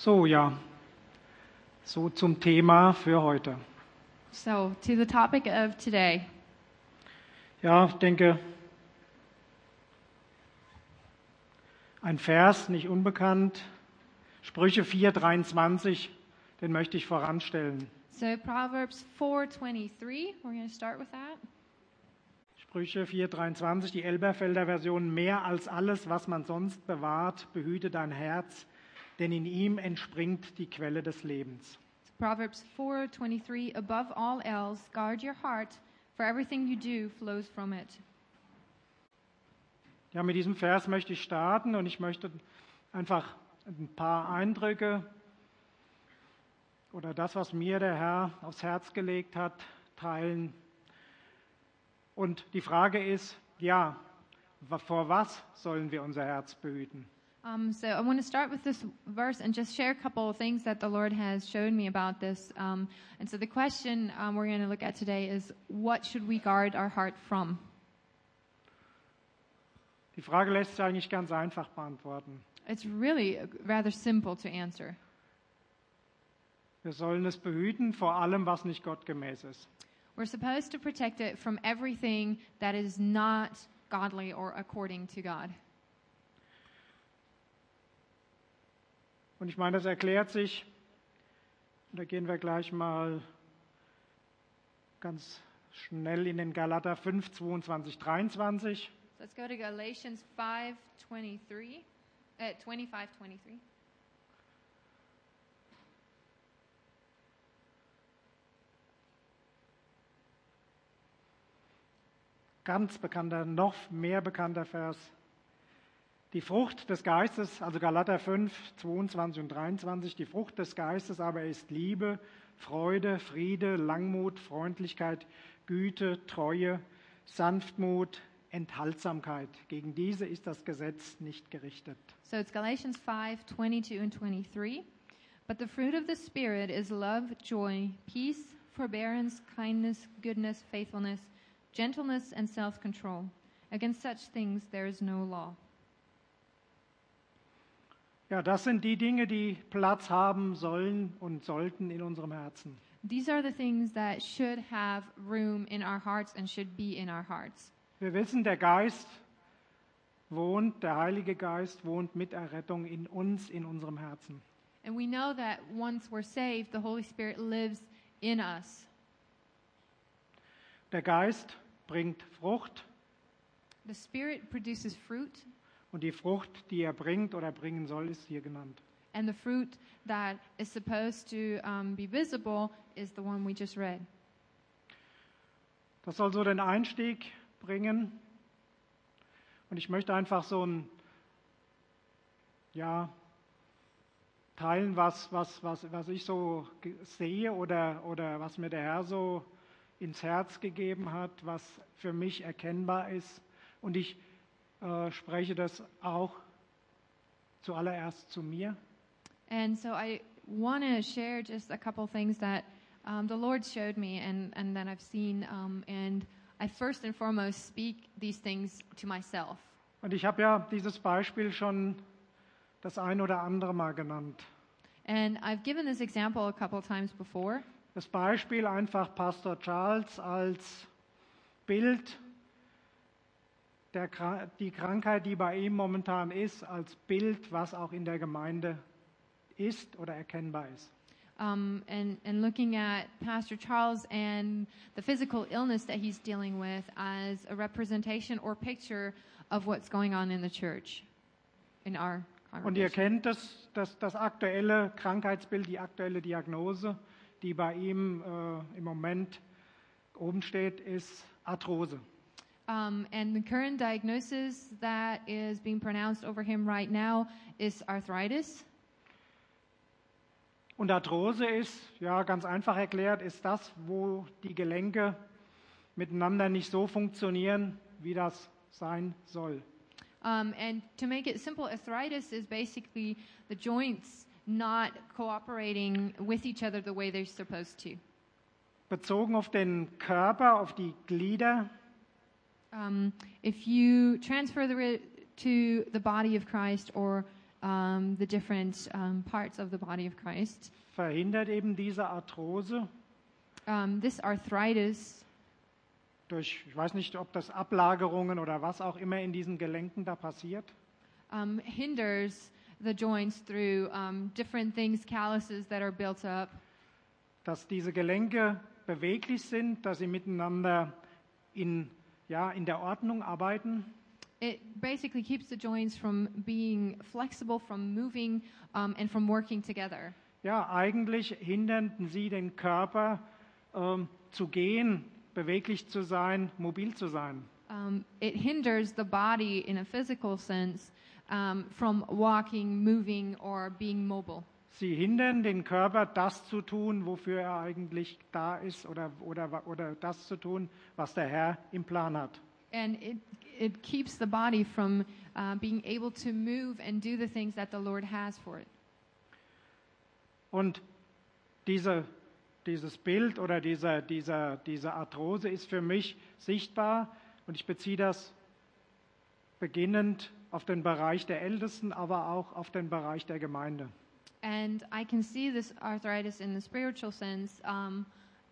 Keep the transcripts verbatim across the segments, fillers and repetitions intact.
So, ja, so zum Thema für heute. So, to the topic of today. Ja, ich denke, ein Vers, nicht unbekannt, Sprüche vier dreiundzwanzig, den möchte ich voranstellen. So, Proverbs four twenty-three, we're going to start with that. Sprüche vier dreiundzwanzig, die Elberfelder Version: Mehr als alles, was man sonst bewahrt, behüte dein Herz, denn in ihm entspringt die Quelle des Lebens. So Proverbs four twenty-three, above all else, guard your heart, for everything you do flows from it. Ja, mit diesem Vers möchte ich starten und ich möchte einfach ein paar Eindrücke oder das, was mir der Herr aufs Herz gelegt hat, teilen. Und die Frage ist, ja, vor was sollen wir unser Herz behüten? Um, so I want to start with this verse and just share a couple of things that the Lord has shown me about this. Um, and so the question um, we're going to look at today is, what should we guard our heart from? Die Frage lässt sich eigentlich ganz einfach beantworten. It's really rather simple to answer. Wir sollen es behüten vor allem, was nicht gottgemäß ist. We're supposed to protect it from everything that is not godly or according to God. Und ich meine, das erklärt sich, da gehen wir gleich mal ganz schnell in den Galater fünf zweiundzwanzig dreiundzwanzig. So let's go to Galatians five twenty-three, uh, twenty-five twenty-three. Ganz bekannter, noch mehr bekannter Vers. Die Frucht des Geistes, also Galater fünf zweiundzwanzig und dreiundzwanzig, die Frucht des Geistes aber ist Liebe, Freude, Friede, Langmut, Freundlichkeit, Güte, Treue, Sanftmut, Enthaltsamkeit. Gegen diese ist das Gesetz nicht gerichtet. So it's Galatians five twenty-two and twenty-three. But the fruit of the Spirit is love, joy, peace, forbearance, kindness, goodness, faithfulness, gentleness and self-control. Against such things there is no law. Ja, das sind die Dinge, die Platz haben sollen und sollten in unserem Herzen. These are the things that should have room in our hearts and should be in our hearts. Wir wissen, der Geist wohnt, der Heilige Geist wohnt mit Errettung in uns, in unserem Herzen. And we know that once we're saved, the Holy Spirit lives in us. Der Geist bringt Frucht. The Spirit produces fruit. Und die Frucht, die er bringt oder bringen soll, ist hier genannt. And the fruit that is supposed to um, be visible is the one we just read. Das soll so den Einstieg bringen. Und ich möchte einfach so ein, ja, teilen, was, was, was, was ich so sehe oder, oder was mir der Herr so ins Herz gegeben hat, was für mich erkennbar ist. Und ich äh, spreche das auch zuallererst zu mir. And so I want to share just a couple things that um, the Lord showed me and, and that I've seen. Um, and I first and foremost speak these things to myself. Und ich habe ja dieses Beispiel schon das ein oder andere Mal genannt. And I've given this example a couple of times before. Das Beispiel einfach Pastor Charles als Bild, der, die Krankheit, die bei ihm momentan ist, als Bild, was auch in der Gemeinde ist oder erkennbar ist. Um, and, and looking at Pastor Charles and the physical illness that he's dealing with as a representation or picture of what's going on in the church, in our congregation. Und ihr kennt das, das, das aktuelle Krankheitsbild, die aktuelle Diagnose, die bei ihm äh, im Moment oben steht, ist Arthrose. Um, and the current diagnosis that is being pronounced over him right now is arthritis. Und Arthrose ist, ja, ganz einfach erklärt, ist das, wo die Gelenke miteinander nicht so funktionieren, wie das sein soll. Um, and to make it simple, arthritis is basically the joints not cooperating with each other the way they're supposed to. Bezogen auf den Körper, auf die Glieder, Um, if you transfer the, to the body of Christ or um, the different um, parts of the body of Christ. verhindert eben diese Arthrose Um, this arthritis, durch, ich weiß nicht, ob das Ablagerungen oder was auch immer in diesen Gelenken da passiert. um, hinders the joints through um, different things, calluses that are built up. Dass diese Gelenke beweglich sind, dass sie miteinander in, ja, in der Ordnung arbeiten. It basically keeps the joints from being flexible, from moving, um, and from working together. Ja, eigentlich hinderten sie den Körper ähm, zu gehen, beweglich zu sein, mobil zu sein. Um, it hinders the body in a physical sense um, from walking, moving, or being mobile. Sie hindern den Körper, das zu tun, wofür er eigentlich da ist, oder, oder, oder das zu tun, was der Herr im Plan hat. And it, it keeps the body from uh, being able to move and do the things that the Lord has for it. Und diese, dieses Bild oder dieser, dieser, diese Arthrose ist für mich sichtbar, und ich beziehe das beginnend auf den Bereich der Ältesten, aber auch auf den Bereich der Gemeinde. And I can see this arthritis in the spiritual sense um,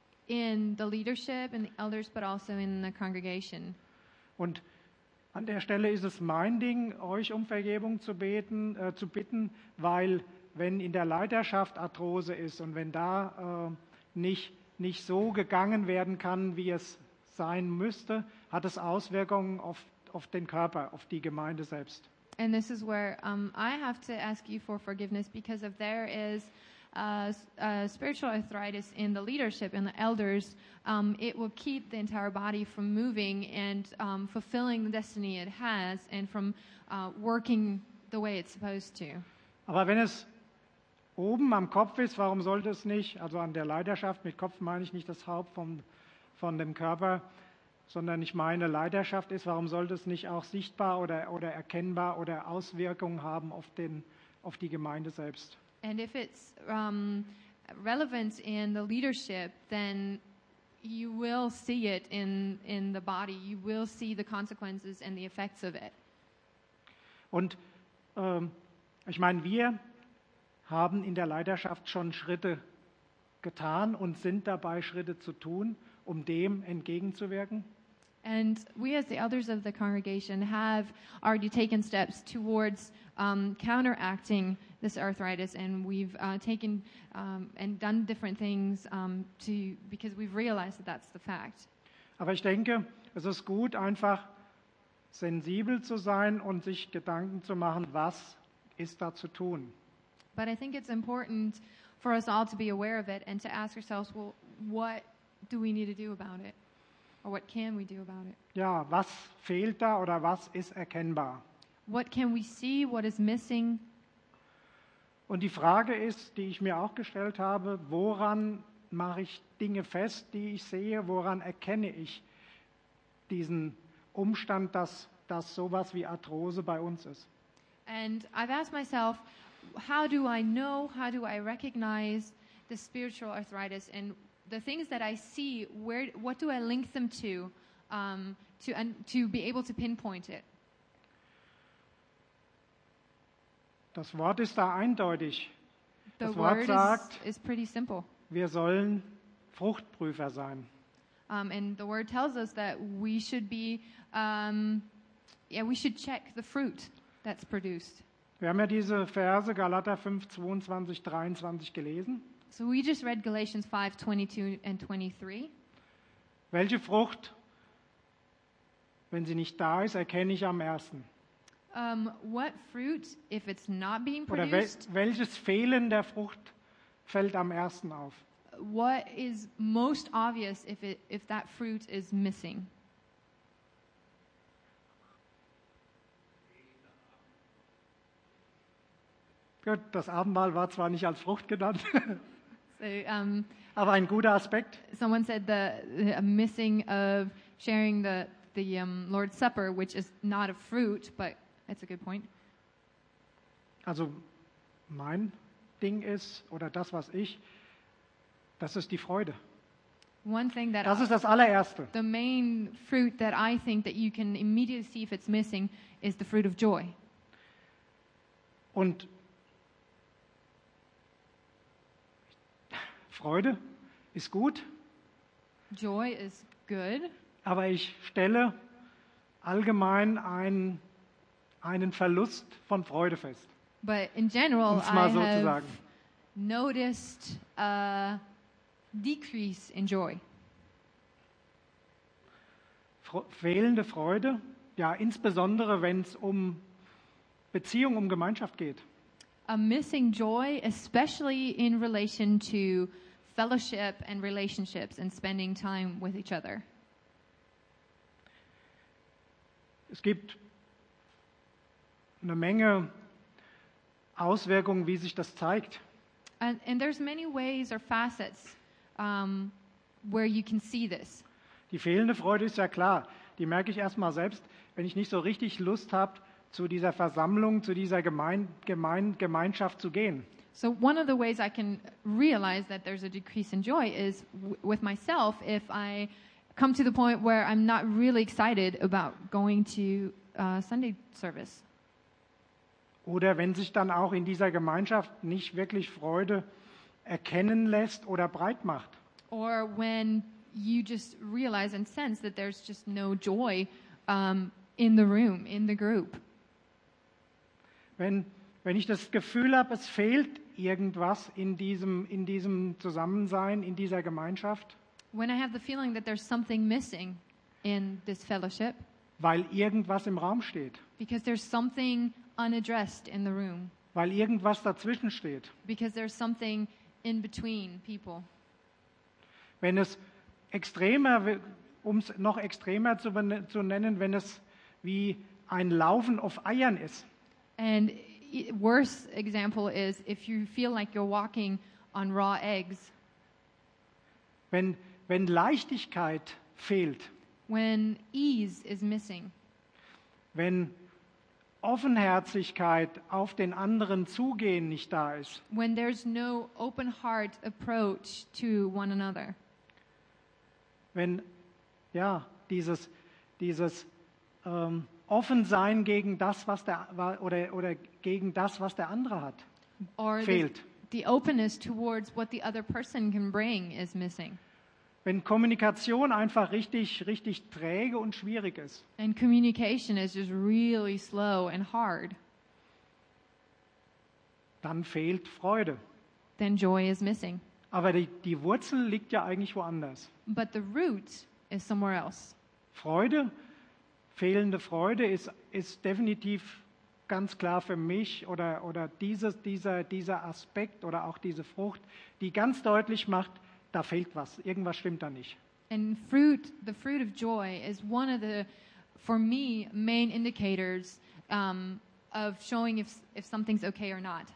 in the leadership and the elders, but also in the congregation. Und an der Stelle ist es mein Ding, euch um Vergebung zu beten, äh, zu bitten, weil wenn in der Leiterschaft Arthrose ist und wenn da äh, nicht, nicht so gegangen werden kann, wie es sein müsste, hat es Auswirkungen auf, auf den Körper, auf die Gemeinde selbst. And this is where um, I have to ask you for forgiveness, because if there is uh, uh, spiritual arthritis in the leadership and the elders, um, it will keep the entire body from moving and um, fulfilling the destiny it has, and from uh, working the way it's supposed to. Aber wenn es oben am Kopf ist, warum sollte es nicht, also an der Leiterschaft, mit Kopf meine ich nicht das Haupt vom, von dem Körper, sondern ich meine Leiterschaft ist, warum sollte es nicht auch sichtbar oder, oder erkennbar oder Auswirkungen haben auf, den, auf die Gemeinde selbst? And if it's um, relevant in the leadership, then you will see it in, in the body. You will see the consequences and the effects of it. Und ähm, ich meine, wir haben in der Leiterschaft schon Schritte getan und sind dabei, Schritte zu tun, um dem entgegenzuwirken. And we as the elders of the congregation have already taken steps towards um, counteracting this arthritis, and we've uh, taken um, and done different things um, to because we've realized that that's the fact. Aber ich denke, es ist gut, einfach sensibel zu sein und sich Gedanken zu machen, was ist da zu tun. But I think it's important for us all to be aware of it and to ask ourselves, well, what do we need to do about it? Or what can we do about it? Ja, was fehlt da oder was ist erkennbar? What can we see? What is missing? Und die Frage ist, die ich mir auch gestellt habe, woran mache ich Dinge fest, die ich sehe? Woran erkenne ich diesen Umstand, dass, dass sowas wie Arthrose bei uns ist? And I've asked myself, how do I know, how do I recognize the spiritual arthritis, and the things that I see, where, what do I link them to, um, to, and to be able to pinpoint it? Das Wort ist da eindeutig. The Das Wort word sagt, is, is pretty simple. wir sollen Fruchtprüfer sein. Um, and the word tells us that we should be, um, yeah, we should check the fruit that's produced. Wir haben ja diese Verse Galater fünf, zweiundzwanzig, dreiundzwanzig gelesen. So we just read Galatians five, twenty-two and twenty-three. Welche Frucht, wenn sie nicht da ist, erkenne ich am ersten? Um, what fruit, if it's not being Oder wel produced, welches Fehlen der Frucht fällt am ersten auf? what is most obvious if it if that fruit is missing? Gut, das Abendmahl war zwar nicht als Frucht genannt, So um, aber ein guter Aspekt. someone said the, the missing of sharing the the um, Lord's Supper, which is not a fruit, but that's a good point. Also mein Ding ist, oder das, was ich, das ist die Freude. One thing that Das ist das allererste. the main fruit that I think that you can immediately see if it's missing is the fruit of joy. Und Freude ist gut, Joy is good, aber ich stelle allgemein einen, einen Verlust von Freude fest, but in general, um es mal I so zu have sagen. noticed a decrease in joy. Fro- Fehlende Freude, ja, insbesondere wenn es um Beziehung, um Gemeinschaft geht. A missing joy, especially in relation to fellowship and relationships and spending time with each other. Es gibt eine Menge Auswirkungen, wie sich das zeigt. And, and there's many ways or facets um, where you can see this. Die fehlende Freude ist ja klar. Die merke ich erst mal selbst, wenn ich nicht so richtig Lust habe, zu dieser Versammlung, zu dieser Gemein Gemein Gemeinschaft zu gehen. So one of the ways I can realize that there's a decrease in joy is w- with myself if I come to the point where I'm not really excited about going to uh, Sunday service. Oder wenn sich dann auch in dieser Gemeinschaft nicht wirklich Freude erkennen lässt oder breit macht. Or when you just realize and sense that there's just no joy um, in the room, in the group. Wenn, wenn ich das Gefühl habe, es fehlt irgendwas in diesem, in diesem Zusammensein, in dieser Gemeinschaft, When I have the feeling that there's something missing in this fellowship, weil irgendwas im Raum steht, because there's something unaddressed in the room, weil irgendwas dazwischen steht. because there's something in between people. Wenn es extremer, um es noch extremer zu, bene- zu nennen, wenn es wie ein Laufen auf Eiern ist. And i- worse example is if you feel like you're walking on raw eggs, Wenn, wenn Leichtigkeit fehlt, when ease is missing, wenn Offenherzigkeit auf den anderen zugehen nicht da ist, when there's no open heart approach to one another, wenn ja dieses, dieses ähm, Offensein gegen das, was der oder, oder gegen das, was der andere hat, or the, fehlt. the openness towards what the other person can bring is missing. Wenn Kommunikation einfach richtig, richtig träge und schwierig ist, And communication is just really slow and hard, dann fehlt Freude. then joy is missing. Aber die, die Wurzel liegt ja eigentlich woanders. But the root is somewhere else. Freude, fehlende Freude ist, ist definitiv ganz klar für mich oder, oder dieses, dieser, dieser Aspekt oder auch diese Frucht, die ganz deutlich macht, da fehlt was, irgendwas stimmt da nicht. And fruit, the fruit of joy is one of the, for me, main indicators um, of showing if if something's okay or not.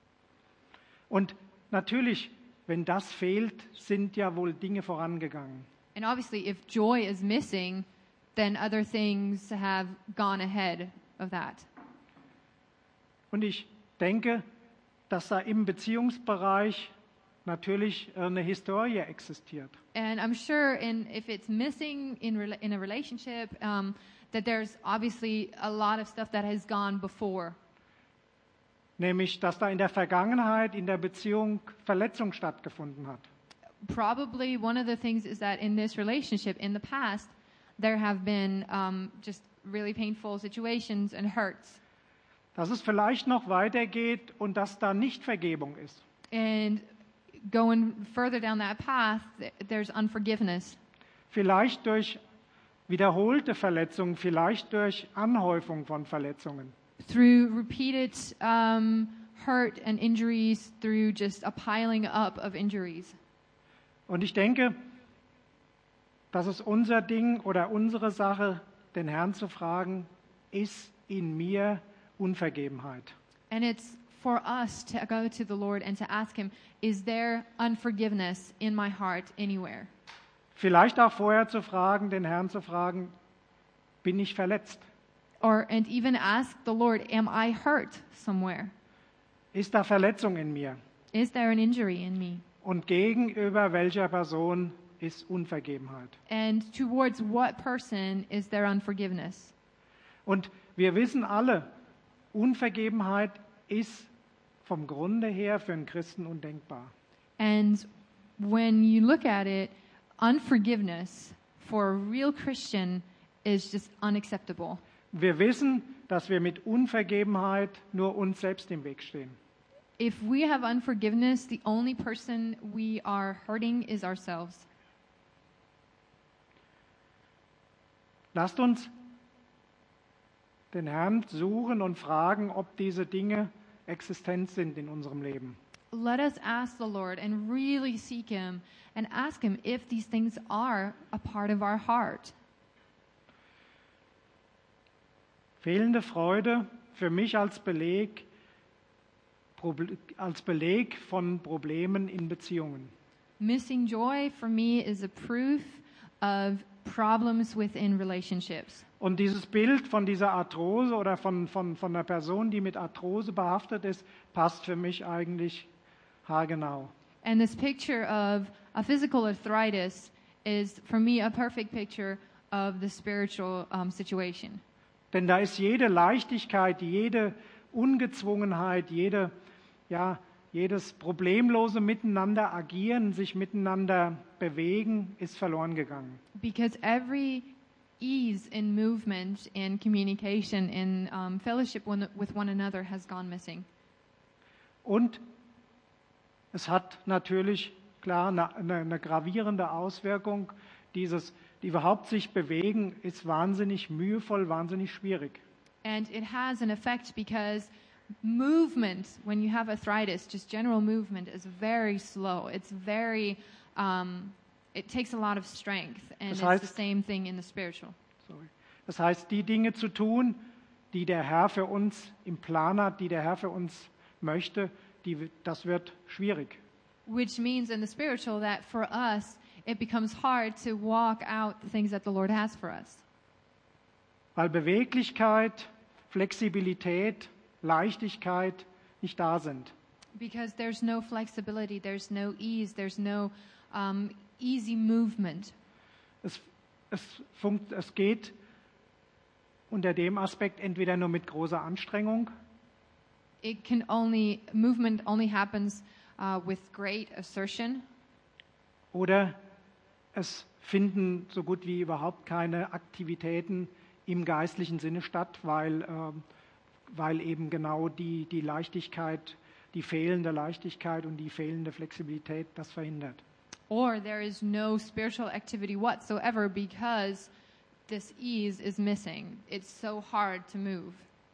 Und natürlich, wenn das fehlt, sind ja wohl Dinge vorangegangen. And obviously, if joy is missing, then other things have gone ahead of that. Und ich denke, dass da im Beziehungsbereich natürlich eine Historie existiert. And I'm sure, in if it's missing in rela- in a relationship, um, that there's obviously a lot of stuff that has gone before. Nämlich, dass da in der Vergangenheit in der Beziehung Verletzung stattgefunden hat. Probably one of the things is that in this relationship, in the past, there have been um, just really painful situations and hurts. Dass es vielleicht noch weitergeht und dass da nicht Vergebung ist. And going further down that path, th- there's unforgiveness. Vielleicht durch wiederholte Verletzungen, vielleicht durch Anhäufung von Verletzungen. Through repeated um, hurt and injuries, through just a piling up of injuries. Und ich denke, das ist unser Ding oder unsere Sache, den Herrn zu fragen, ist in mir Unvergebenheit? And it's for us to go to the Lord and to ask Him, is there unforgiveness in my heart anywhere? Vielleicht auch vorher zu fragen, den Herrn zu fragen, bin ich verletzt? Or, and even ask the Lord, am I hurt somewhere? Ist da Verletzung in mir? Is there an injury in me? Und gegenüber welcher Person ist Unvergebenheit? And towards what person is there unforgiveness? Und wir wissen alle, Unvergebenheit ist vom Grunde her für einen Christen undenkbar. And when you look at it, unforgiveness for a real Christian is just unacceptable. Wir wissen, dass wir mit Unvergebenheit nur uns selbst im Weg stehen. If we have unforgiveness, the only person we are hurting is ourselves. Lasst uns den Herrn suchen und fragen, ob diese Dinge existent sind in unserem Leben. Let us ask the Lord and really seek Him and ask Him if these things are a part of our heart. Fehlende Freude für mich als Beleg, als Beleg von Problemen in Beziehungen. Missing joy for me is a proof of problems within relationships. Und dieses Bild von dieser Arthrose oder von, von, von einer Person, die mit Arthrose behaftet ist, passt für mich eigentlich haargenau. And this picture of a physical arthritis is, for me, a perfect picture of the spiritual um, situation. Denn da ist jede Leichtigkeit, jede Ungezwungenheit, jede, ja, jedes problemlose Miteinander agieren, sich miteinander bewegen, ist verloren gegangen. Because every ease in movement, in communication, in um, fellowship one, with one another has gone missing. Und es hat natürlich, klar, eine, eine, eine gravierende Auswirkung. Dieses, die überhaupt sich bewegen, ist wahnsinnig mühevoll, wahnsinnig schwierig. And it has an effect because movement, when you have arthritis, just general movement is very slow. It's very, um, it takes a lot of strength. And Das it's heißt- the same thing in the spiritual. Sorry. Das heißt, die Dinge zu tun, die der Herr für uns im Plan hat, die der Herr für uns möchte, die, das wird schwierig. Which means in the spiritual that for us, it becomes hard to walk out the things that the Lord has for us. Weil Beweglichkeit, Flexibilität, Leichtigkeit nicht da sind. Because there's no flexibility, there's no ease, there's no um, easy movement. Es, es, funkt, es geht unter dem Aspekt entweder nur mit großer Anstrengung It can only, movement only happens uh, with great assertion, oder es finden so gut wie überhaupt keine Aktivitäten im geistlichen Sinne statt, weil, ähm, weil eben genau die, die Leichtigkeit, die fehlende Leichtigkeit und die fehlende Flexibilität das verhindert. or there is no spiritual activity whatsoever because this ease is missing. It's so hard to move.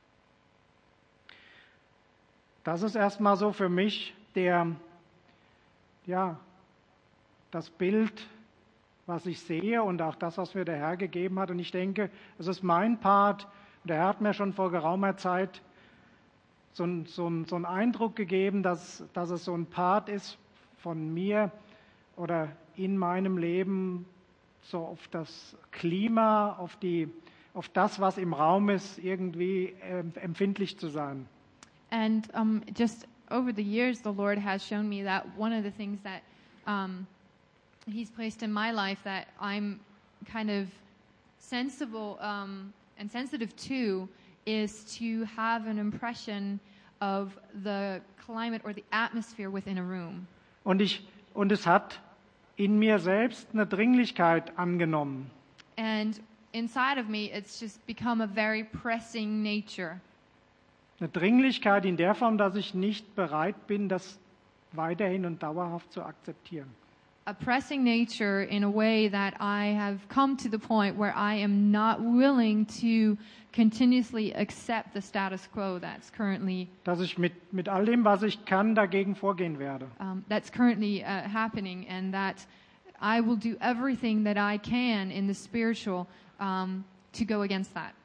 Das ist erstmal so für mich der, ja, das Bild, was ich sehe und auch das, was mir der Herr gegeben hat. Und ich denke, es ist mein Part. Und der Herr hat mir schon vor geraumer Zeit so, ein, so, ein, so einen Eindruck gegeben, dass, dass es so ein Part ist von mir oder in meinem Leben, so auf das Klima, auf, die, auf das, was im Raum ist, irgendwie äh, empfindlich zu sein. And um, just over the years, the Lord has shown me that one of the things that um, He's placed in my life that I'm kind of sensible um, and sensitive to is to have an impression of the climate or the atmosphere within a room. Und, ich, und es hat in mir selbst eine Dringlichkeit angenommen. And inside of me, it's just become a very pressing nature. Eine Dringlichkeit in der Form, dass ich nicht bereit bin, das weiterhin und dauerhaft zu akzeptieren. A pressing nature in a way that I have come to the point where I am not willing to continuously accept the status quo that's currently Dass ich mit, mit all dem, was ich kann, dagegen vorgehen werde. um, that's currently uh, happening, and that I will do everything that I can in the spiritual um, to go against that.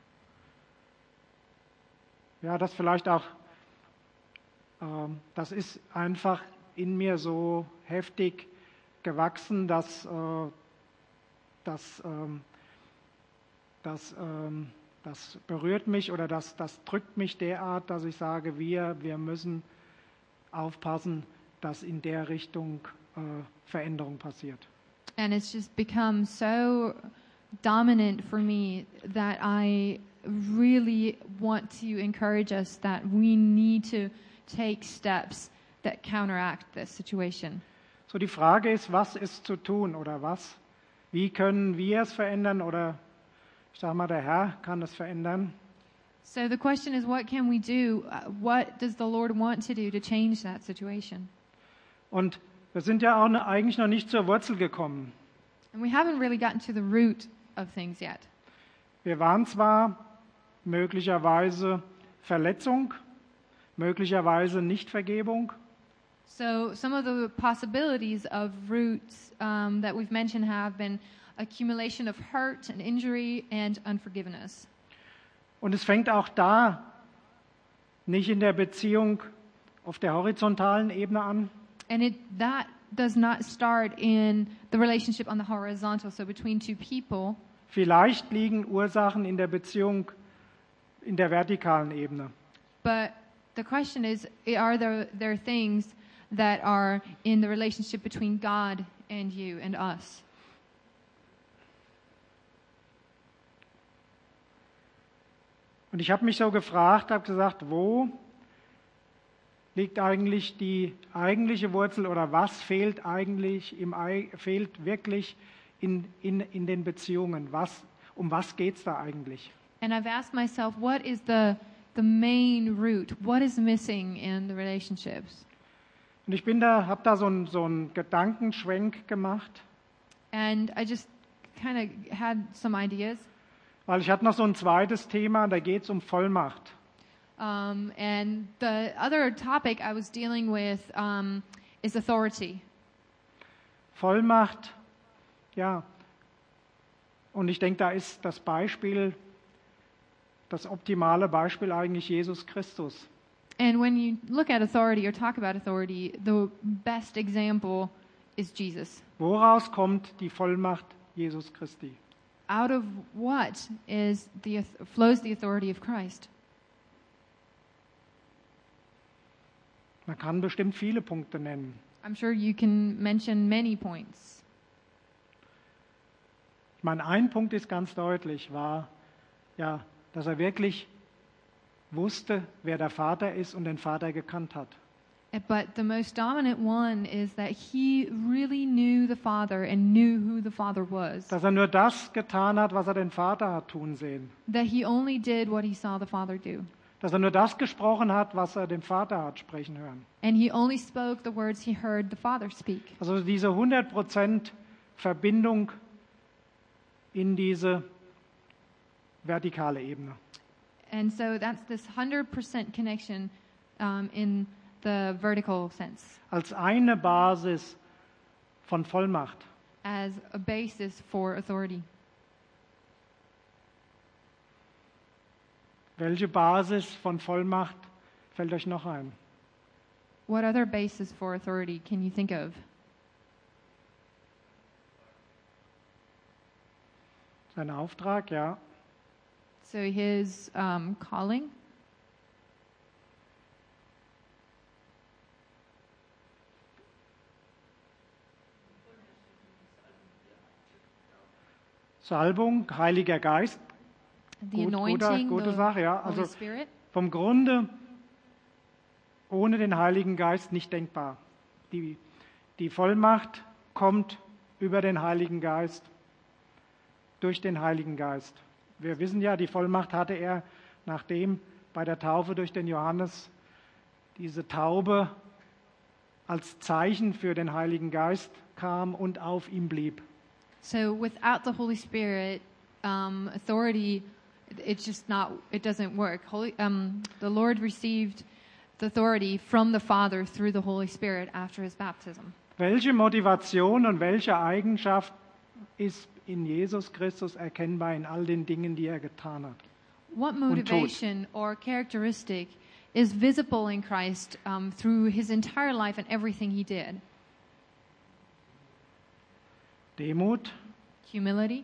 Ja, das vielleicht auch, ähm, das ist einfach in mir so heftig gewachsen, dass, äh, dass, ähm, dass, ähm, das berührt mich oder das, das drückt mich derart, dass ich sage, wir, wir müssen aufpassen, dass in der Richtung äh, Veränderung passiert. And it's just become so dominant for me that I really want to encourage us that we need to take steps that counteract this situation. So die Frage ist, was ist zu tun oder was? Wie können wir es verändern oder ich sage mal, der Herr kann es verändern? So the question is, what can we do? Uh, what does the Lord want to do to change that situation? Und wir sind ja auch ne- eigentlich noch nicht zur Wurzel gekommen. And we haven't really gotten to the root of things yet. Wir waren zwar möglicherweise Verletzung, möglicherweise Nichtvergebung, So some of the possibilities of roots um, that we've mentioned have been accumulation of hurt and injury and unforgiveness. und es fängt auch da nicht in der Beziehung auf der horizontalen Ebene an, And it that does not start in the relationship on the horizontal, so between two people. vielleicht liegen Ursachen in der Beziehung in der vertikalen Ebene. But the question is, are there there things that are in the relationship between God and you and us? Und ich habe mich so gefragt, habe gesagt, wo liegt eigentlich die eigentliche Wurzel oder was fehlt eigentlich, im, Ei- fehlt wirklich in, in, in den Beziehungen? Was, um was geht es da eigentlich? And I've asked myself, what is the the main root? What is missing in the relationships? Und ich bin da, habe da so einen so einen Gedankenschwenk gemacht, And I just kind of had some ideas. weil ich hatte noch so ein zweites Thema, da geht es um Vollmacht. Um, and the other topic I was dealing with um, is authority. Vollmacht, ja. Und ich denke, da ist das Beispiel, das optimale Beispiel eigentlich Jesus Christus. And when you look at authority or talk about authority, the best example is Jesus. Woraus kommt die Vollmacht Jesus Christi? Out of what is the flows the authority of Christ? Man kann bestimmt viele Punkte nennen. I'm sure you can mention many points. Ich meine, ein Punkt ist ganz deutlich, war, ja, dass er wirklich wusste, wer der Vater ist und den Vater gekannt hat. But the most dominant one is that he really knew the Father and knew who the Father was. Dass er nur das getan hat, was er den Vater hat tun sehen. That he only did what he saw the Father do. Dass er nur das gesprochen hat, was er den Vater hat sprechen hören. And he only spoke the words he heard the Father speak. Also diese hundert Prozent Verbindung in diese vertikale Ebene. And so that's this one hundred percent connection um, in the vertical sense Als eine Basis von Vollmacht. as a basis for authority. Welche Basis von Vollmacht fällt euch noch ein? What other basis for authority can you think of? Sein Auftrag, ja. So his um, calling, Salbung, Heiliger Geist, the Gut, anointing, gute, gute the Sache, ja. Holy Also Spirit. vom Grunde ohne den Heiligen Geist nicht denkbar. Die, die Vollmacht kommt über den Heiligen Geist, durch den Heiligen Geist. Wir wissen ja, die Vollmacht hatte er, nachdem bei der Taufe durch den Johannes diese Taube als Zeichen für den Heiligen Geist kam und auf ihm blieb. So without the Holy Spirit, um, authority, it's just not, it doesn't work. Holy, um, the Lord received the authority from the Father through the Holy Spirit after his baptism. Welche Motivation und welche Eigenschaft ist in Jesus Christus erkennbar in all den Dingen, die er getan hat? What tut. motivation or characteristic is visible in Christ um, through his entire life and everything he did? Demut, Humility,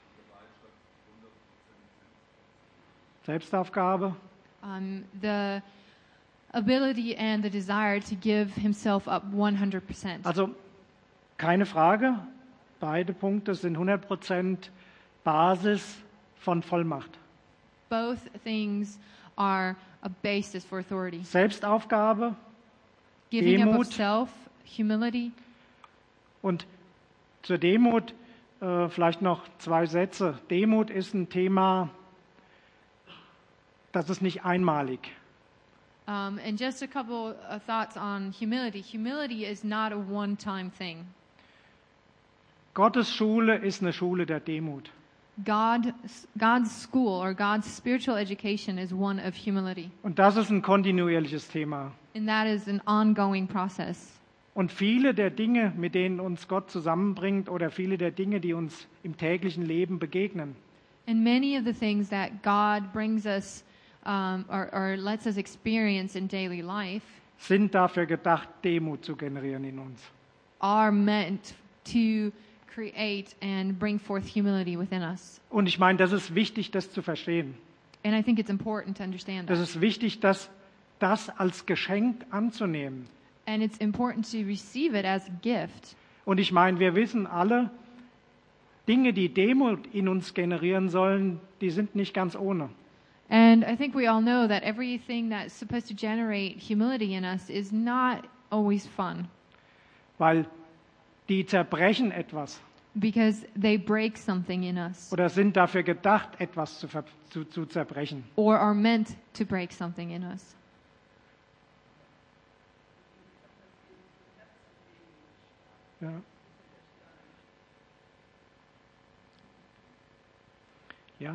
Selbstaufgabe, um, the ability and the desire to give himself up one hundred percent. also keine Frage, beide Punkte sind hundert Prozent Basis von Vollmacht. Both things are a basis for authority. Selbstaufgabe Giving up of Demut. self, humility. und zur Demut äh, vielleicht noch zwei Sätze. Demut ist ein Thema, das ist nicht einmalig. Um, and just a couple of thoughts on humility. Humility is not a one-time thing. Gottes Schule ist eine Schule der Demut. God, God's school or God's spiritual education is one of humility. Und das ist ein kontinuierliches Thema. And that is an ongoing process. Und viele der Dinge, mit denen uns Gott zusammenbringt oder viele der Dinge, die uns im täglichen Leben begegnen, And many of the things that God brings us um, or, or lets us experience in daily life sind dafür gedacht, Demut zu generieren in uns. are meant to create and bring forth humility within us. Und ich meine, das ist wichtig, das zu verstehen. And I think it's important to understand Das that. ist wichtig, das, das als Geschenk anzunehmen. And it's important to receive it as a gift. Und ich meine, wir wissen alle, Dinge, die Demut in uns generieren sollen, die sind nicht ganz ohne. And I think we all know that everything that's supposed to generate humility in us is not always fun Weil die zerbrechen etwas because they break something in us oder sind dafür gedacht, etwas zu, ver- zu, zu zerbrechen. or are meant to break something in us. Ja. Ja.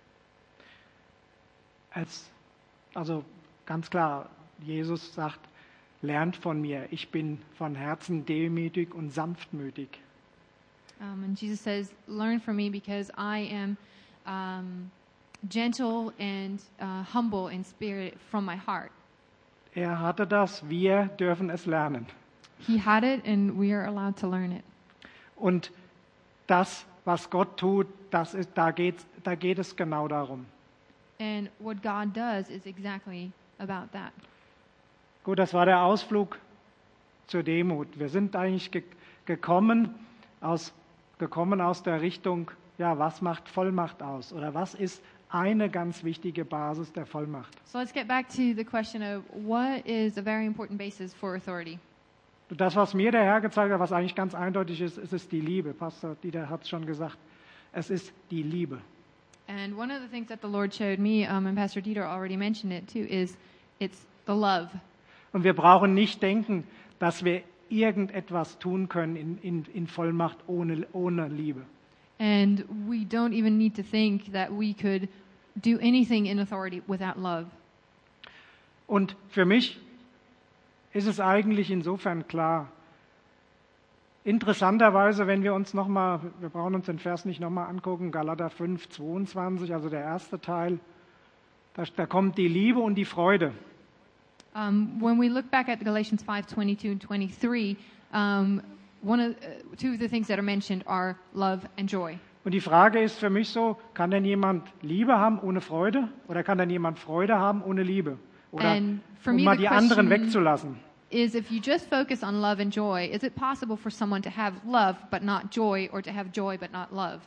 Als, also ganz klar, Jesus sagt, lernt von mir, ich bin von Herzen demütig und sanftmütig. Um, and Jesus says, "Learn from me because I am um, gentle and uh, humble in spirit from my heart." Er hatte das, wir dürfen es lernen. He had it, and we are allowed to learn it. Und das, was Gott tut, das ist, da, geht's, da geht es genau darum. And what God does is exactly about that. Gut, das war der Ausflug zur Demut. Wir sind eigentlich ge gekommen, aus, gekommen aus der Richtung, ja, was macht Vollmacht aus? Oder was ist eine ganz wichtige Basis der Vollmacht? So let's get back to the question of what is a very important basis for authority. Das, was mir der Herr gezeigt hat, was eigentlich ganz eindeutig ist, ist es die Liebe. Pastor Dieter hat es schon gesagt. Es ist die Liebe. And one of the things that the Lord showed me, um, and Pastor Dieter already mentioned it too, is it's the love. Und wir brauchen nicht denken, dass wir irgendetwas tun können in, in, in Vollmacht ohne, ohne Liebe. And we don't even need to think that we could do anything in authority without love. Und für mich ist es eigentlich insofern klar. Interessanterweise, wenn wir uns nochmal, wir brauchen uns den Vers nicht nochmal angucken, Galater fünf, zweiundzwanzig, also der erste Teil, da, da kommt die Liebe und die Freude. Um, when we look back at Galatians five, twenty-two and twenty-three, um, one of, uh, two of the things that are mentioned are love and joy. Und die Frage ist für mich so, kann denn jemand Liebe haben ohne Freude? Oder kann denn jemand Freude haben ohne Liebe? Oder And for um me, mal the die anderen question wegzulassen. is if you just focus on love and joy, is it possible for someone to have love but not joy, or to have joy but not love?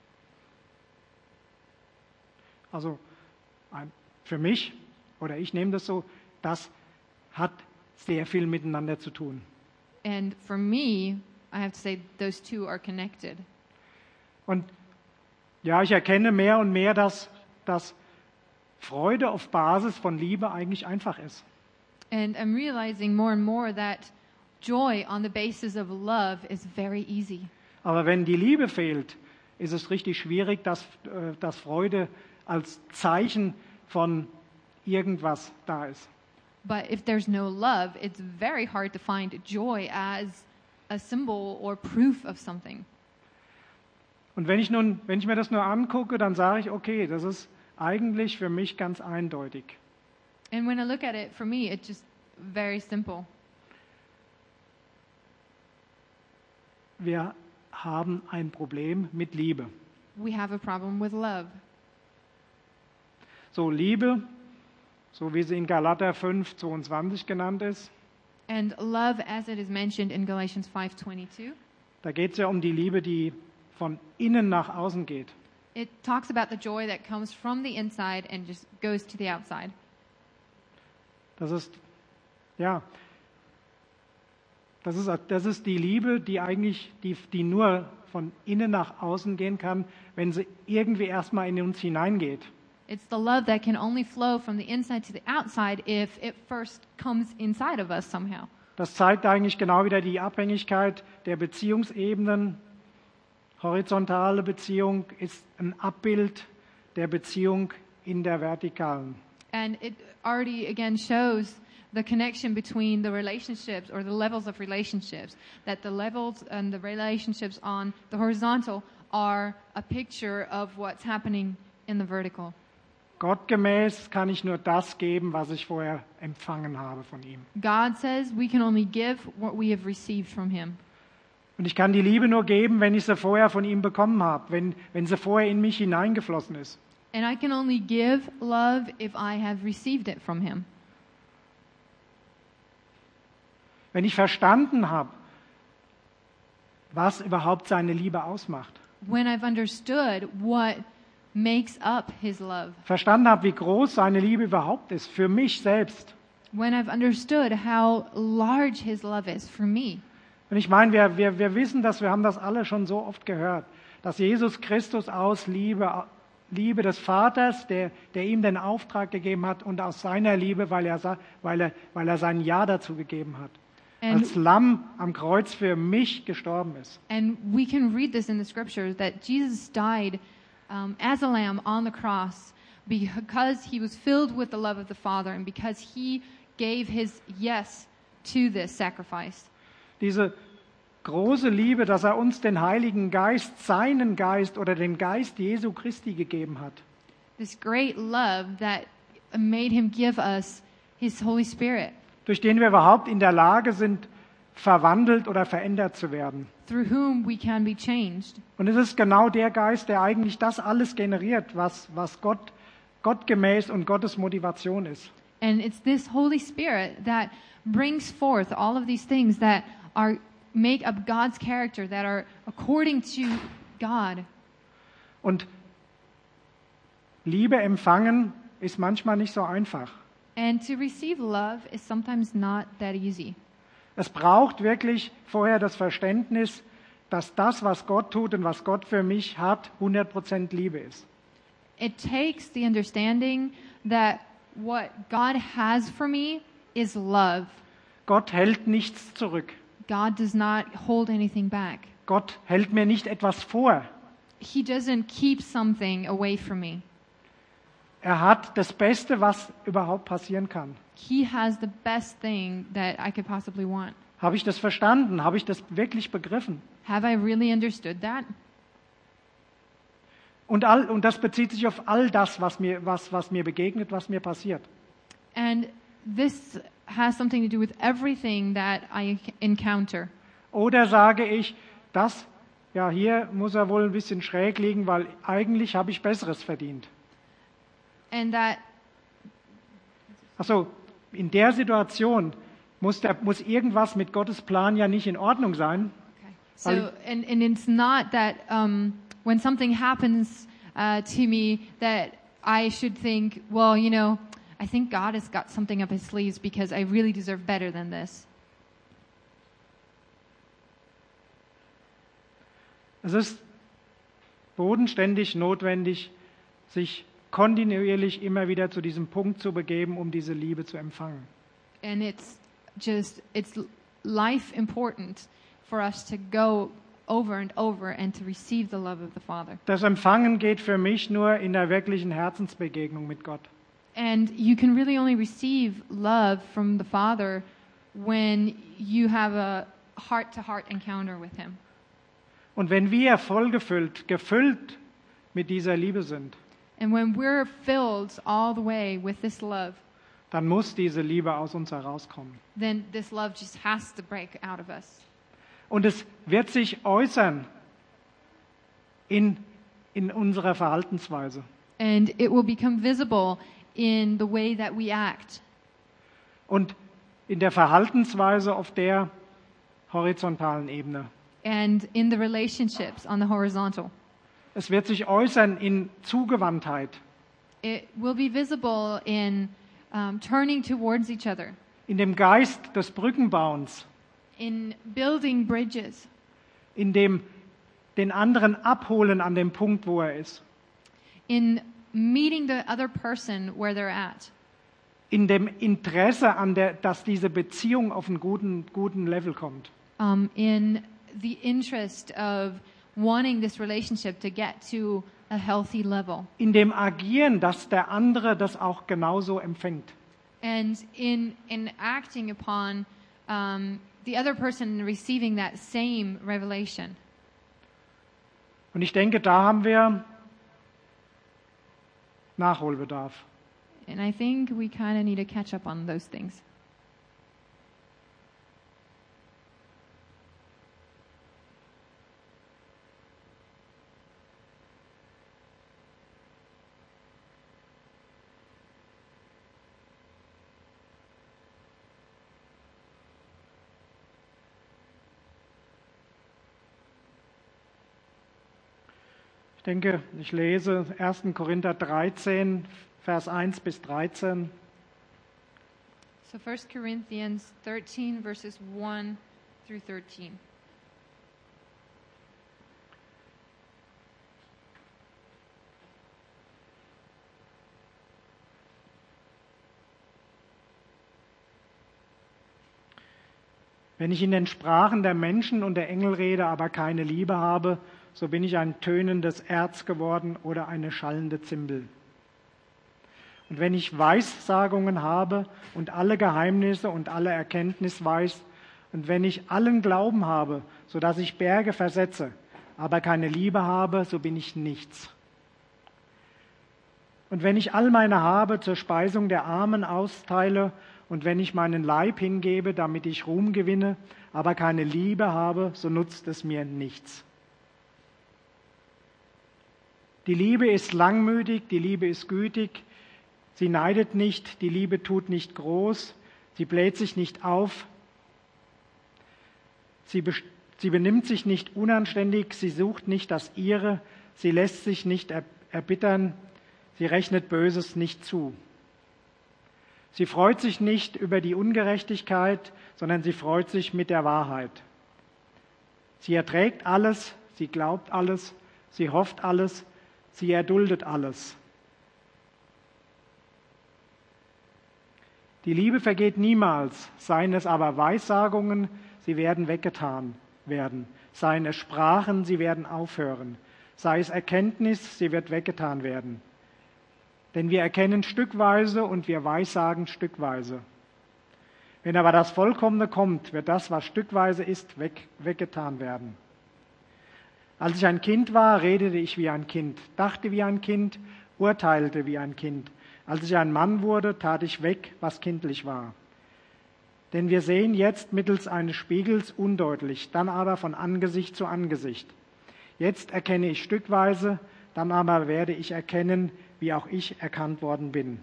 Also ein- für mich, oder ich nehme das so, das hat sehr viel miteinander zu tun. And for me, I have to say those two are connected. Und ja, ich erkenne mehr und mehr, dass, dass Freude auf Basis von Liebe eigentlich einfach ist. And I'm realizing more and more that joy on the basis of love is very easy. Aber wenn die Liebe fehlt, ist es richtig schwierig, dass, äh, dass Freude als Zeichen von irgendwas da ist. But if there's no love, it's very hard to find joy as a symbol or proof of something. Und wenn ich, nun, wenn ich mir das nur angucke, dann sage ich, okay, das ist eigentlich für mich ganz eindeutig. And when I look at it, for me, it's just very simple. Wir haben ein Problem mit Liebe. We have a problem with love. So, Liebe, so wie sie in Galater fünf, zweiundzwanzig genannt ist, And love, as it is mentioned in Galatians five twenty-two, da geht es ja um die Liebe, die von innen nach außen geht. It talks about the joy that comes from the inside and just goes to the outside. Das ist, ja, das ist, das ist die Liebe, die eigentlich, die, die nur von innen nach außen gehen kann, wenn sie irgendwie erstmal in uns hineingeht. It's the love that can only flow from the inside to the outside if it first comes inside of us somehow. Das zeigt eigentlich genau wieder die Abhängigkeit der Beziehungsebenen. Horizontale Beziehung ist ein Abbild der Beziehung in der vertikalen. And it already again shows the connection between the relationships or the levels of relationships, that the levels and the relationships on the horizontal are a picture of what's happening in the vertical. Gottgemäß kann ich nur das geben, was ich vorher empfangen habe von ihm. God says we can only give what we have received from him. Und ich kann die Liebe nur geben, wenn ich sie vorher von ihm bekommen habe, wenn, wenn sie vorher in mich hineingeflossen ist. And I can only give love if I have received it from him. Wenn ich verstanden habe, was überhaupt seine Liebe ausmacht. When I've understood what makes up his love. Verstanden habe, wie groß seine Liebe überhaupt ist, für mich selbst. When I've understood how large his love is for me. Und ich meine, wir, wir, wir wissen das, wir haben das alle schon so oft gehört, dass Jesus Christus aus Liebe, Liebe des Vaters, der, der ihm den Auftrag gegeben hat, und aus seiner Liebe, weil er, weil er, weil er sein Ja dazu gegeben hat, And, als Lamm am Kreuz für mich gestorben ist. and we can read this in the scriptures that Jesus died um, as a lamb on the cross because he was filled with the love of the Father and because he gave his yes to this sacrifice. Diese große Liebe, dass er uns den Heiligen Geist, seinen Geist oder den Geist Jesu Christi gegeben hat. This great love that made him give us his Holy Spirit, Durch den wir überhaupt in der Lage sind, verwandelt oder verändert zu werden. through whom we can be changed. Und es ist genau der Geist, der eigentlich das alles generiert, was, was Gott, gottgemäß und Gottes Motivation ist. And it's this Holy Spirit that brings forth all of these things that are make up God's character, that are according to God. Und Liebe empfangen ist manchmal nicht so einfach. And to receive love is sometimes not that easy. Es braucht wirklich vorher das Verständnis, dass das, was Gott tut und was Gott für mich hat, hundert Prozent Liebe ist. It takes the understanding that what God has for me is love. Gott hält nichts zurück. God does not hold anything back. Gott hält mir nicht etwas vor. He doesn't keep something away from me. Er hat das Beste, was überhaupt passieren kann. He has the best thing that I could possibly want. Habe ich das verstanden? Habe ich das wirklich begriffen? Have I really understood that? Und, all, und das bezieht sich auf all das, was mir, was, was mir begegnet, was mir passiert. And this has something to do with everything that I encounter. Oder sage ich, das, ja, hier muss er wohl ein bisschen schräg liegen, weil eigentlich habe ich Besseres verdient. And that Also in der Situation muss, der, muss irgendwas mit Gottes Plan ja nicht in Ordnung sein. so, and, and it's not that um, when something happens uh, to me that I should think, well, you know, I think God has got something up his sleeves because I really deserve better than this. Es ist bodenständig notwendig, sich kontinuierlich immer wieder zu diesem Punkt zu begeben, um diese Liebe zu empfangen. And it's just, it's life important for us to go over and over and to receive the love of the Father. Das Empfangen geht für mich nur in der wirklichen Herzensbegegnung mit Gott. And you can really only receive love from the Father when you have a heart-to-heart encounter with him. Und wenn wir vollgefüllt, gefüllt mit dieser Liebe sind, And when we're filled all the way with this love, dann muss diese Liebe aus uns herauskommen. then this love just has to break out of us. Und es wird sich äußern in, in unserer Verhaltensweise. And it will become visible in the way that we act. Und in der Verhaltensweise auf der horizontalen Ebene. And in the relationships on the horizontal. Es wird sich äußern in Zugewandtheit, It will be visible in um, turning towards each other, in dem Geist des Brückenbauens, in building bridges, in dem den anderen abholen an dem Punkt, wo er ist, in meeting the other person where they're at, in dem Interesse an der, dass diese Beziehung auf einen guten, guten Level kommt. um, in the interest of wanting this relationship to get to a healthy level, In dem Agieren, dass der andere das auch genauso empfängt. and in in acting upon um, the other person receiving that same revelation. Und ich denke, da haben wir Nachholbedarf. And I think we kind of need to catch up on those things. Ich denke, ich lese ersten Korinther dreizehn, Vers eins bis dreizehn. So First Corinthians thirteen, verses one through thirteen. Wenn ich in den Sprachen der Menschen und der Engel rede, aber keine Liebe habe, so bin ich ein tönendes Erz geworden oder eine schallende Zimbel. Und wenn ich Weissagungen habe und alle Geheimnisse und alle Erkenntnis weiß, und wenn ich allen Glauben habe, so dass ich Berge versetze, aber keine Liebe habe, so bin ich nichts. Und wenn ich all meine Habe zur Speisung der Armen austeile, und wenn ich meinen Leib hingebe, damit ich Ruhm gewinne, aber keine Liebe habe, so nutzt es mir nichts. Die Liebe ist langmütig, die Liebe ist gütig, sie neidet nicht, die Liebe tut nicht groß, sie bläht sich nicht auf, sie, be- sie benimmt sich nicht unanständig, sie sucht nicht das Ihre, sie lässt sich nicht er- erbittern, sie rechnet Böses nicht zu. Sie freut sich nicht über die Ungerechtigkeit, sondern sie freut sich mit der Wahrheit. Sie erträgt alles, sie glaubt alles, sie hofft alles, sie erduldet alles. Die Liebe vergeht niemals, seien es aber Weissagungen, sie werden weggetan werden. Seien es Sprachen, sie werden aufhören. Sei es Erkenntnis, sie wird weggetan werden. Denn wir erkennen stückweise und wir weissagen stückweise. Wenn aber das Vollkommene kommt, wird das, was stückweise ist, weg, weggetan werden. Als ich ein Kind war, redete ich wie ein Kind, dachte wie ein Kind, urteilte wie ein Kind. Als ich ein Mann wurde, tat ich weg, was kindlich war. Denn wir sehen jetzt mittels eines Spiegels undeutlich, dann aber von Angesicht zu Angesicht. Jetzt erkenne ich stückweise, dann aber werde ich erkennen, wie auch ich erkannt worden bin.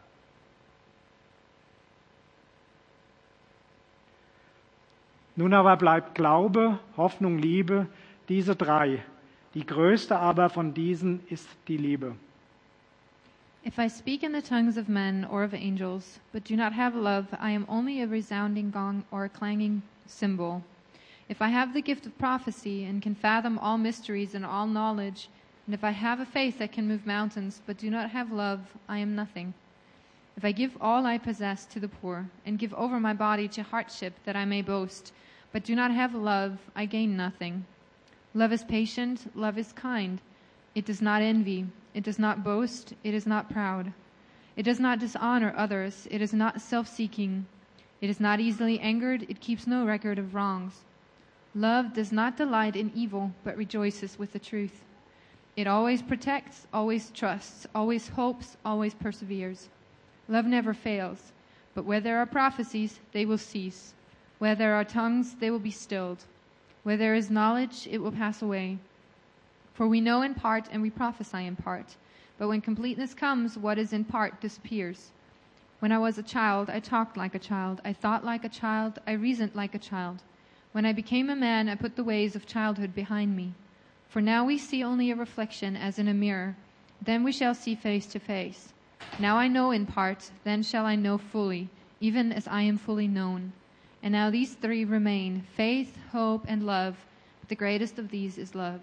Nun aber bleibt Glaube, Hoffnung, Liebe, diese drei. Die größte aber von diesen ist die Liebe. If I speak in the tongues of men or of angels, but do not have love, I am only a resounding gong or a clanging cymbal. If I have the gift of prophecy and can fathom all mysteries and all knowledge, and if I have a faith that can move mountains, but do not have love, I am nothing. If I give all I possess to the poor, and give over my body to hardship that I may boast, but do not have love, I gain nothing. Love is patient, love is kind. It does not envy, it does not boast, it is not proud. It does not dishonor others, it is not self-seeking. It is not easily angered, it keeps no record of wrongs. Love does not delight in evil, but rejoices with the truth. It always protects, always trusts, always hopes, always perseveres. Love never fails, but where there are prophecies, they will cease. Where there are tongues, they will be stilled. Where there is knowledge, it will pass away. For we know in part and we prophesy in part. But when completeness comes, what is in part disappears. When I was a child, I talked like a child, I thought like a child, I reasoned like a child. When I became a man, I put the ways of childhood behind me. For now we see only a reflection as in a mirror. Then we shall see face to face. Now I know in part, then shall I know fully, even as I am fully known. And now these three remain, faith, hope, and love. But the greatest of these is love.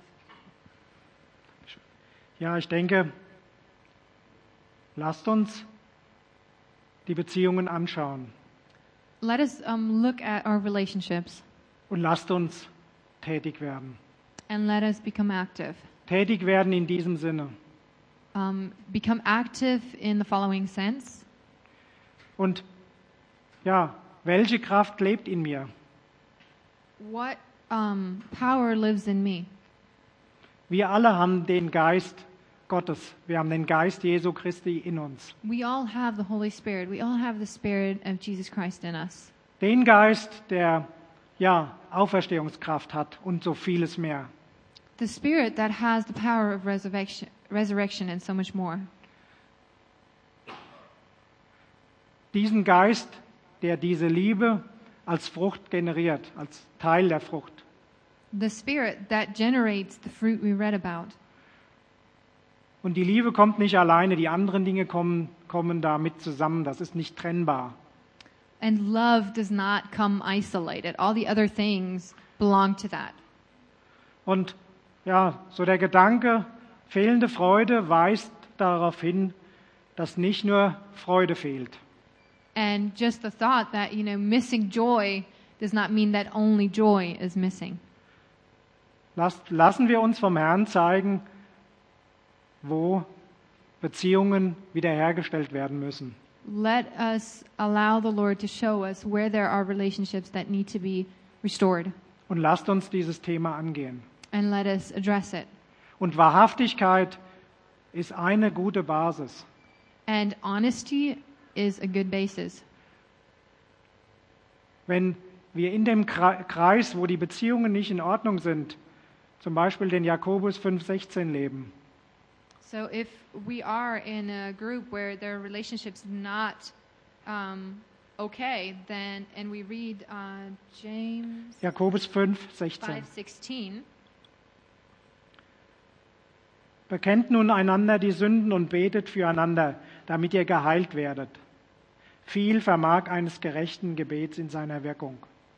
Ja, ich denke, lasst uns die Beziehungen anschauen Let us um, look at our relationships und lasst uns tätig werden. and let us become active. Tätig werden in diesem Sinne. Um, become active in the following sense. Und ja, welche Kraft lebt in mir? What um, power lives in me? Wir alle haben den Geist Gottes. Wir haben den Geist Jesu Christi in uns. We all have the Holy Spirit. We all have the Spirit of Jesus Christ in us. Den Geist, der ja Auferstehungskraft hat und so vieles mehr. The Spirit that has the power of resurrection, resurrection and so much more. Diesen Geist, der diese Liebe als Frucht generiert, als Teil der Frucht. The Spirit that generates the fruit we read about. Und die Liebe kommt nicht alleine, die anderen Dinge kommen, kommen da mit zusammen, das ist nicht trennbar. And love does not come isolated. All the other things belong to that. Und ja, so der Gedanke, fehlende Freude weist darauf hin, dass nicht nur Freude fehlt. And just the thought that, you know, missing joy does not mean that only joy is missing. Lasst, lassen wir uns vom Herrn zeigen, wo Beziehungen wiederhergestellt werden müssen. Let us allow the Lord to show us where there are relationships that need to be restored. Und lasst uns dieses Thema angehen. And let us address it. Und Wahrhaftigkeit ist eine gute Basis. And honesty is a good basis. Wenn wir in dem Kreis, wo die Beziehungen nicht in Ordnung sind, zum Beispiel den Jakobus fünf sechzehn leben, So if we are in a group where their relationship's not um, okay, then and we read uh, James Jakobus fünf sechzehn. five sixteen, Bekennt nun einander die Sünden und betet füreinander, damit ihr geheilt werdet. Viel vermag eines gerechten Gebets in seiner Wirkung.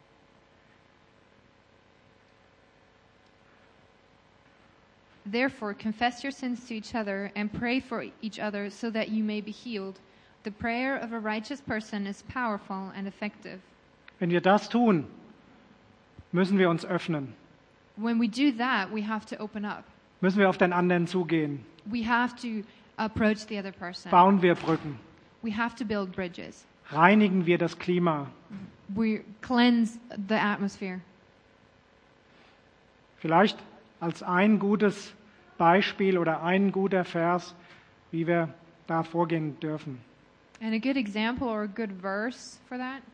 therefore confess your sins to each other and pray for each other so that you may be healed. The prayer of a righteous person is powerful and effective. Wenn wir das tun, müssen wir uns öffnen. When we do that, we have to open up. Müssen wir auf den anderen zugehen. We have to approach the other person. Bauen wir Brücken. We have to build bridges. Reinigen wir das Klima. We cleanse the atmosphere. Vielleicht als ein gutes Beispiel oder ein guter Vers, wie wir da vorgehen dürfen. And a good example or a good verse for that